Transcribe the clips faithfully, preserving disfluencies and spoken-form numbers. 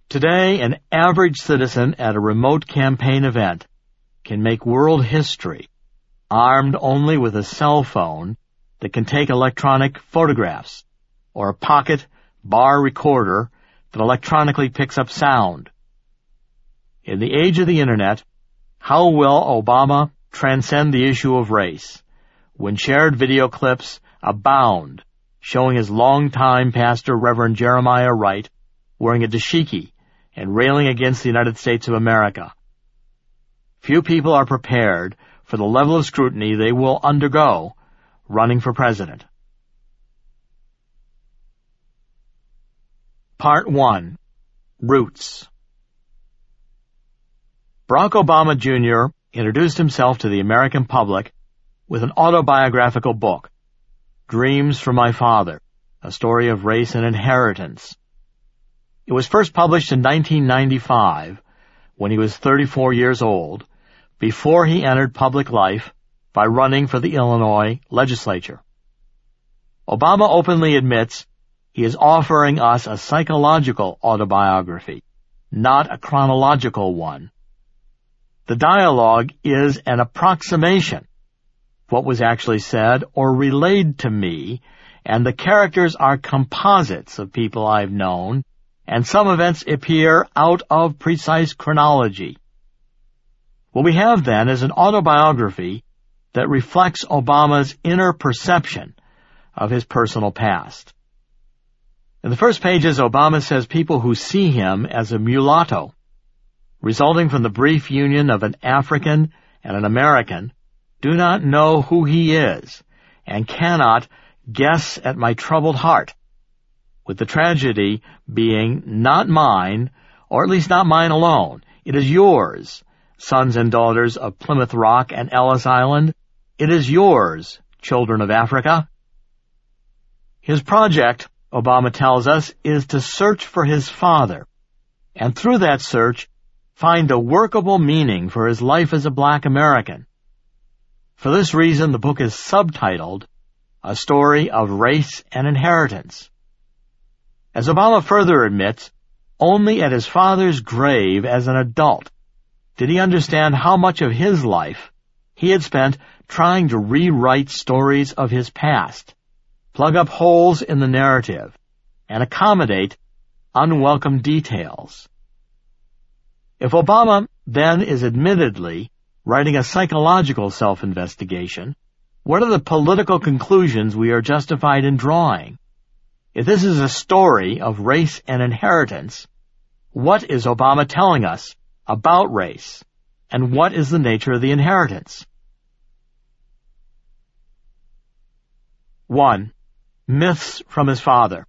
Today, an average citizen at a remote campaign event can make world history, armed only with a cell phone that can take electronic photographs, or a pocket bar recorder that electronically picks up sound. In the age of the Internet, how will Obama transcend the issue of race when shared video clips abound showing his longtime pastor, Reverend Jeremiah Wright, wearing a dashiki and railing against the United States of America? Few people are prepared for the level of scrutiny they will undergo running for president. Part one. Roots. Barack Obama Junior introduced himself to the American public with an autobiographical book, Dreams from My Father, A Story of Race and Inheritance. It was first published in nineteen ninety-five, when he was thirty-four years old, before he entered public life by running for the Illinois legislature. Obama openly admits he is offering us a psychological autobiography, not a chronological one. The dialogue is an approximation, what was actually said or relayed to me, and the characters are composites of people I've known, and some events appear out of precise chronology. What we have then is an autobiography that reflects Obama's inner perception of his personal past. In the first pages, Obama says people who see him as a mulatto, resulting from the brief union of an African and an American, do not know who he is and cannot guess at my troubled heart, with the tragedy being not mine, or at least not mine alone. It is yours, sons and daughters of Plymouth Rock and Ellis Island. It is yours, children of Africa. His project, Obama tells us, is to search for his father, and through that search, find a workable meaning for his life as a black American. For this reason, the book is subtitled, A Story of Race and Inheritance. As Obama further admits, only at his father's grave as an adult did he understand how much of his life he had spent trying to rewrite stories of his past, plug up holes in the narrative, and accommodate unwelcome details. If Obama then is admittedly writing a psychological self-investigation, what are the political conclusions we are justified in drawing? If this is a story of race and inheritance, what is Obama telling us about race, and what is the nature of the inheritance? One. Myths from his father.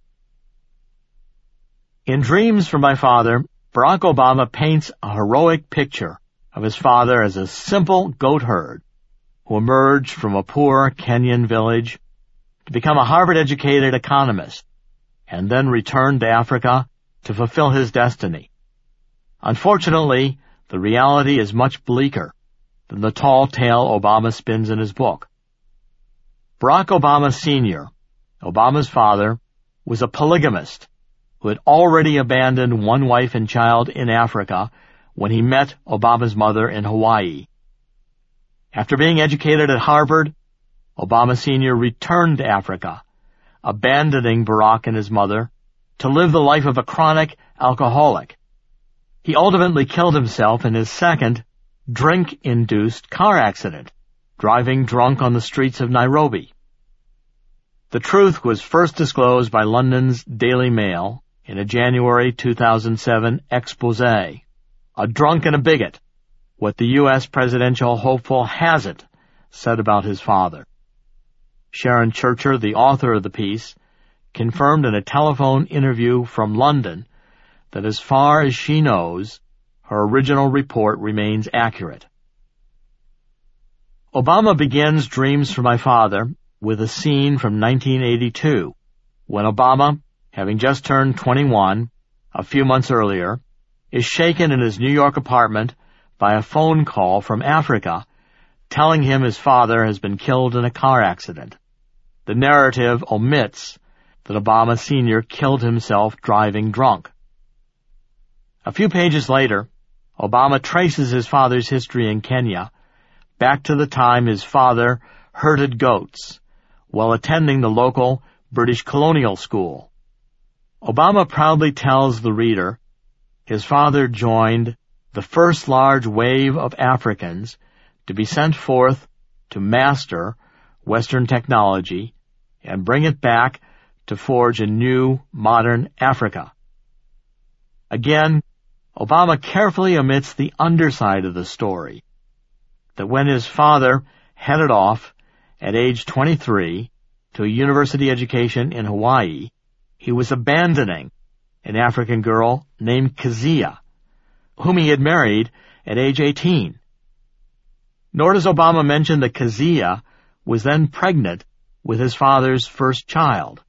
In Dreams from My Father, Barack Obama paints a heroic picture of his father as a simple goat herd who emerged from a poor Kenyan village to become a Harvard-educated economist and then returned to Africa to fulfill his destiny. Unfortunately, the reality is much bleaker than the tall tale Obama spins in his book. Barack Obama Senior, Obama's father, was a polygamist who had already abandoned one wife and child in Africa when he met Obama's mother in Hawaii. After being educated at Harvard, Obama Senior returned to Africa, abandoning Barack and his mother to live the life of a chronic alcoholic. He ultimately killed himself in his second drink-induced car accident, driving drunk on the streets of Nairobi. The truth was first disclosed by London's Daily Mail in a January two thousand seven expose, A Drunk and a Bigot, what the U S presidential hopeful hasn't said about his father. Sharon Churcher, the author of the piece, confirmed in a telephone interview from London that as far as she knows, her original report remains accurate. Obama begins Dreams from My Father with a scene from nineteen eighty-two, when Obama, having just turned twenty-one, a few months earlier, is shaken in his New York apartment by a phone call from Africa telling him his father has been killed in a car accident. The narrative omits that Obama Senior killed himself driving drunk. A few pages later, Obama traces his father's history in Kenya back to the time his father herded goats while attending the local British colonial school. Obama proudly tells the reader his father joined the first large wave of Africans to be sent forth to master Western technology and bring it back to forge a new, modern Africa. Again, Obama carefully omits the underside of the story, that when his father headed off at age twenty-three to a university education in Hawaii, he was abandoning an African girl named Kezia, whom he had married at age eighteen. Nor does Obama mention that Kezia was then pregnant with his father's first child.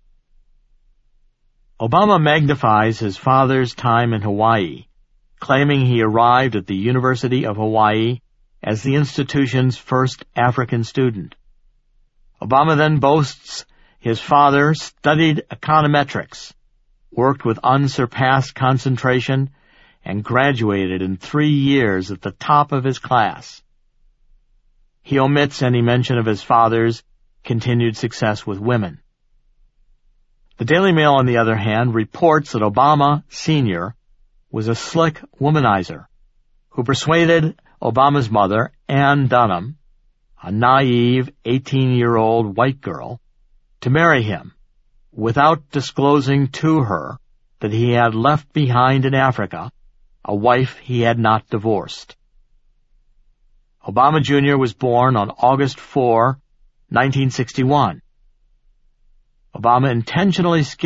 Obama magnifies his father's time in Hawaii, claiming he arrived at the University of Hawaii as the institution's first African student. Obama then boasts his father studied econometrics, worked with unsurpassed concentration, and graduated in three years at the top of his class. He omits any mention of his father's continued success with women. The Daily Mail, on the other hand, reports that Obama Senior was a slick womanizer who persuaded Obama's mother, Ann Dunham, a naive eighteen-year-old white girl, to marry him without disclosing to her that he had left behind in Africa a wife he had not divorced. Obama Junior was born on August fourth, nineteen sixty-one. Obama intentionally skipped